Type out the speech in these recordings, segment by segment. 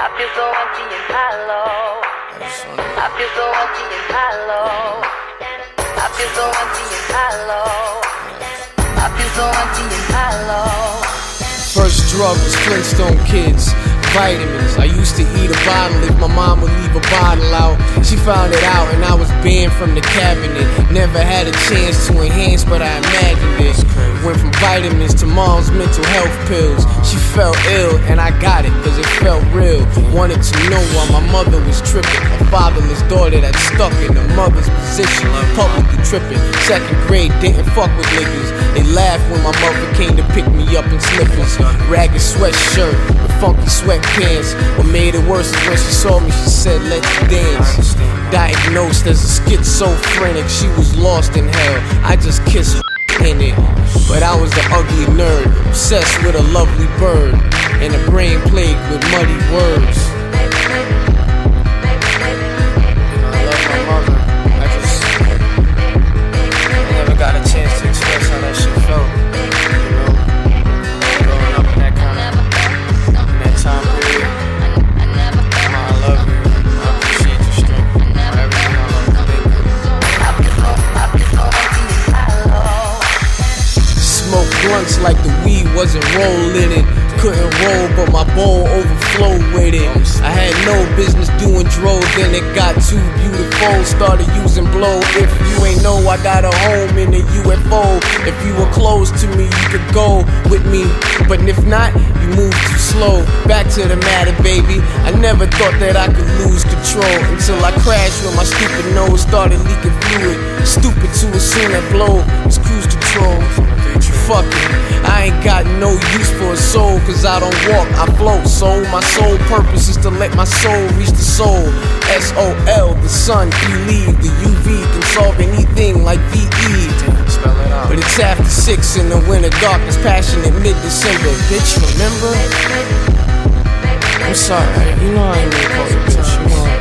I feel so empty and hollow. I feel so empty and hollow. I feel so empty and hollow. I feel so empty and hollow. First drug was Flintstone Kids, vitamins. I used to eat a bottle if my mom would leave a bottle out. She found it out and I was banned from the cabinet. Never had a chance to enhance, but I imagined it. Went from vitamins to mom's mental health pills. She felt ill and I got it cause it felt real. Wanted to know why my mother was tripping. A fatherless daughter that stuck in the mother's position. Publicly tripping. Second grade, didn't fuck with niggas. They laughed when my mother came to pick me up in slippers. Ragged sweatshirt with funky sweatpants. What made it worse is when she saw me, she said, let's dance. Diagnosed as a schizophrenic, she was lost in hell. I just kissed her in it. But I was the ugly nerd, obsessed with a lovely bird, and a brain plagued with muddy words. I love my mother. I never got a chance to express how that shit felt. Growing up in that kind of time period. I love you. I appreciate your strength. Everything I love you. Smoke blunts like the weed wasn't rolling it. Couldn't roll, but my bowl overflowed with it. I had no business doing dro, then it got too beautiful. Started using blow. If you ain't know, I got a home in the UFO. If you were close to me, you could go with me. But if not, you move too slow. Back to the matter, baby. I never thought that I could lose control until I crashed when my stupid nose started leaking fluid. Stupid to assume that blow was cruise control. Fuck it, I ain't got no use for a soul, cause I don't walk, I float. So my sole purpose is to let my soul reach the soul. S-O-L, the sun, believe. The UV can solve anything like VE. But it's after 6 in the winter darkness, passionate mid-December. Bitch, remember? I'm sorry, you know I ain't mean to call you bitch, you know.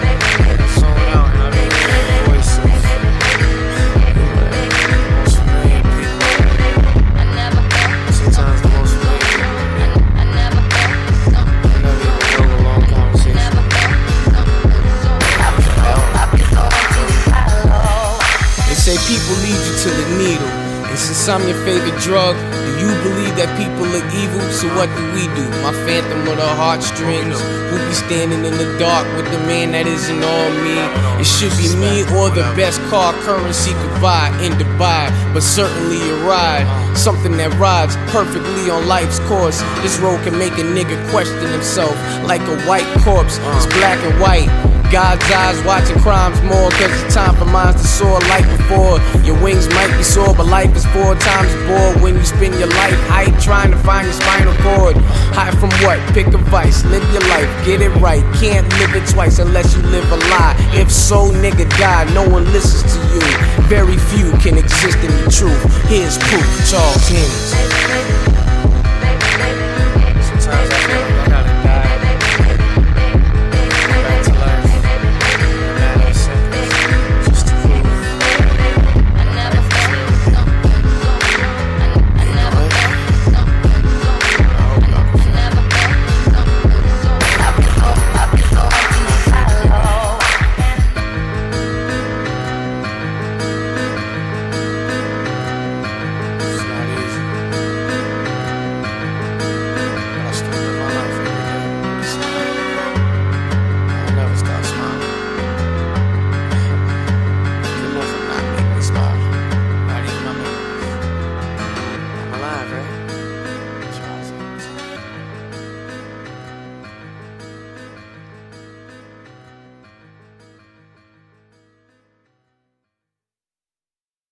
Say people lead you to the needle, and since I'm your favorite drug, do you believe that people are evil? So what do? My phantom with her heartstrings, who be standing in the dark with the man that isn't all me? It should be me or the best car currency could buy in Dubai, but certainly a ride, something that rides perfectly on life's course. This road can make a nigga question himself like a white corpse. It's black and white. God's eyes watching crimes more, cause it's time for minds to soar like before. Your wings might be sore, but life is 4 times more when you spend your life height trying to find your spinal cord. Hide from what? Pick a vice, live your life, get it right. Can't live it twice unless you live a lie. If so, nigga, die, no one listens to you. Very few can exist in the truth. Here's proof, Charles Higgins.